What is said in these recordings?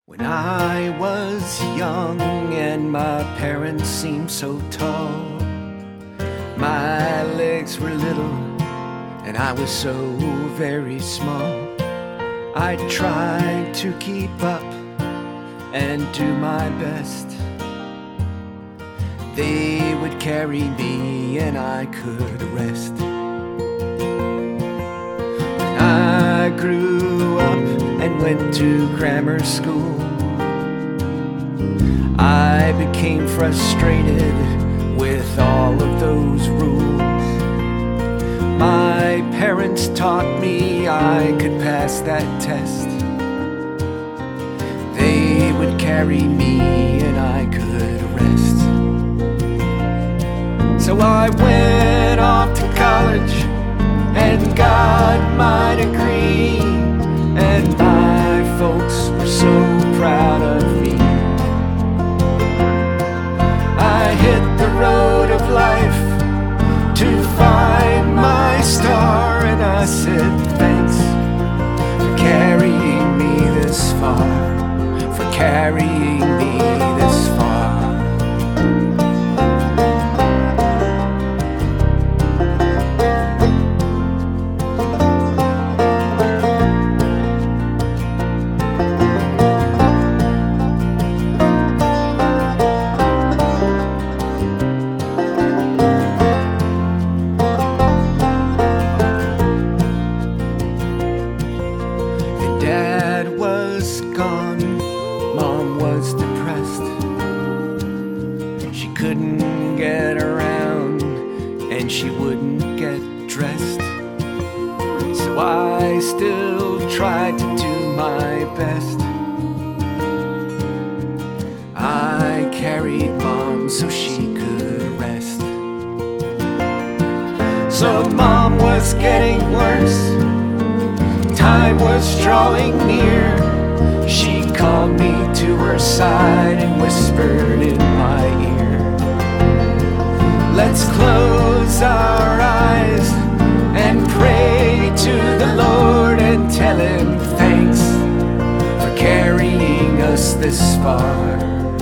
When I was young and my parents seemed so tall, my legs were little and I was so very small. I tried to keep up and do my best. They would carry me and I could rest. When I grew up and went to grammar school, I became frustrated with all of those rules. My parents taught me I could pass that test. They would carry me and I could rest. So I went off to college and got my degree, and my folks were so proud of me. I hit the road of life to find my star, and I said thanks for carrying me this far, for carrying me this far. Dad was gone, Mom was depressed. She couldn't get around and she wouldn't get dressed. So I still tried to do my best. I carried Mom so she could rest. So Mom was getting worse, time was drawing near. She called me to her side and whispered in my ear, let's close our eyes and pray to the Lord and tell Him thanks for carrying us this far.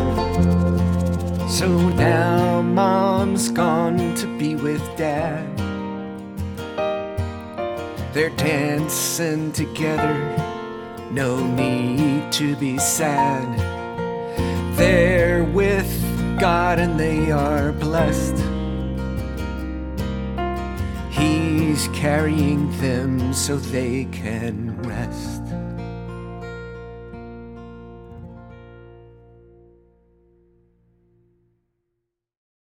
So now Mom's gone to be with Dad. They're dancing together, no need to be sad. They're with God and they are blessed. He's carrying them so they can rest.